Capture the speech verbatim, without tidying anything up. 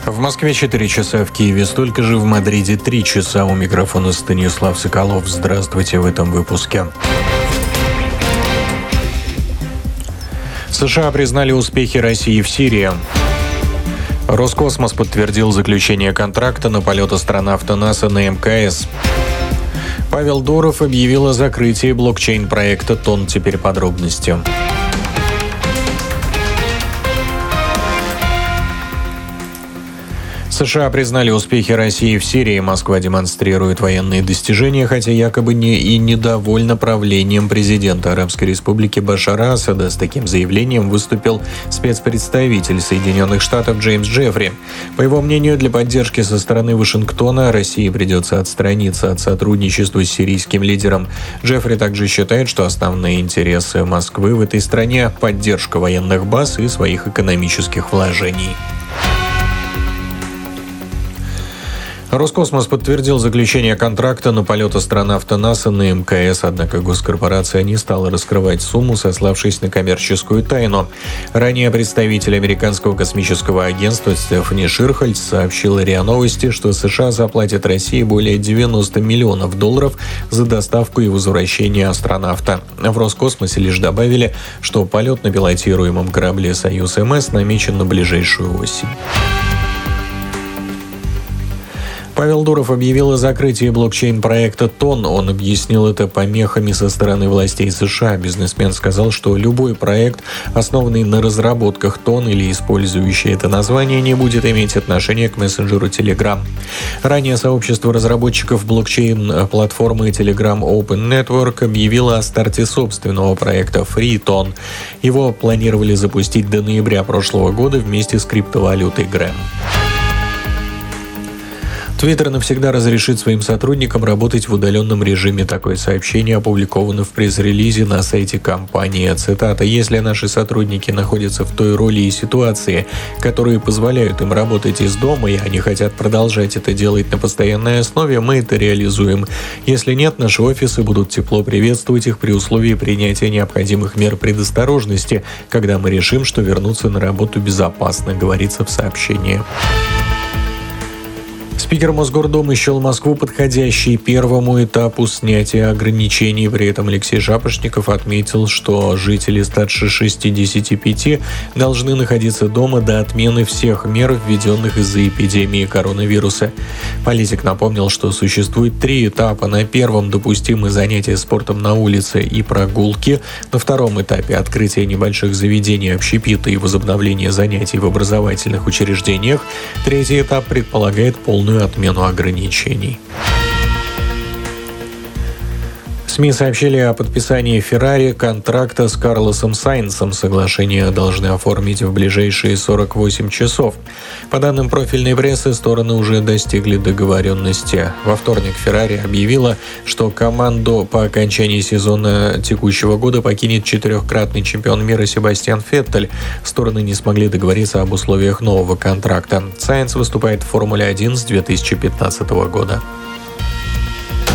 В Москве четыре часа, в Киеве столько же, в Мадриде три часа. У микрофона Станислав Соколов. Здравствуйте в этом выпуске. США признали успехи России в Сирии. Роскосмос подтвердил заключение контракта на полет астронавта НАСА на эм ка эс. Павел Дуров объявил о закрытии блокчейн-проекта ТОН. Теперь подробности. США признали успехи России в Сирии. Москва демонстрирует военные достижения, хотя якобы не и недовольна правлением президента Арабской Республики Башара Асада. С таким заявлением выступил спецпредставитель Соединенных Штатов Джеймс Джеффри. По его мнению, для поддержки со стороны Вашингтона России придется отстраниться от сотрудничества с сирийским лидером. Джеффри также считает, что основные интересы Москвы в этой стране – поддержка военных баз и своих экономических вложений. Роскосмос подтвердил заключение контракта на полет астронавта НАСА на эм ка эс, однако госкорпорация не стала раскрывать сумму, сославшись на коммерческую тайну. Ранее представитель американского космического агентства Стефани Ширхольц сообщила РИА Новости, что США заплатят России более девяносто миллионов долларов за доставку и возвращение астронавта. В Роскосмосе лишь добавили, что полет на пилотируемом корабле «Союз-МС» намечен на ближайшую осень. Павел Дуров объявил о закрытии блокчейн-проекта ТОН. Он объяснил это помехами со стороны властей США. Бизнесмен сказал, что любой проект, основанный на разработках ТОН или использующий это название, не будет иметь отношения к мессенджеру Telegram. Ранее сообщество разработчиков блокчейн-платформы Telegram Open Network объявило о старте собственного проекта FreeTON. Его планировали запустить до ноября прошлого года вместе с криптовалютой Gram. Твиттер навсегда разрешит своим сотрудникам работать в удаленном режиме. Такое сообщение опубликовано в пресс-релизе на сайте компании. Цитата: «Если наши сотрудники находятся в той роли и ситуации, которые позволяют им работать из дома, и они хотят продолжать это делать на постоянной основе, мы это реализуем. Если нет, наши офисы будут тепло приветствовать их при условии принятия необходимых мер предосторожности, когда мы решим, что вернуться на работу безопасно», говорится в сообщении. Спикер Мосгордумы счел Москву подходящей первому этапу снятия ограничений. При этом Алексей Шапошников отметил, что жители старше шестидесяти пяти должны находиться дома до отмены всех мер, введенных из-за эпидемии коронавируса. Политик напомнил, что существует три этапа. На первом допустимы занятия спортом на улице и прогулки. На втором этапе открытие небольших заведений общепита и возобновление занятий в образовательных учреждениях. Третий этап предполагает полную отмену ограничений. СМИ сообщили о подписании Феррари контракта с Карлосом Сайнсом. Соглашение должны оформить в ближайшие сорок восемь часов. По данным профильной прессы, стороны уже достигли договоренности. Во вторник Феррари объявила, что команду по окончании сезона текущего года покинет четырехкратный чемпион мира Себастьян Феттель. Стороны не смогли договориться об условиях нового контракта. Сайнс выступает в Формуле один с две тысячи пятнадцатого года.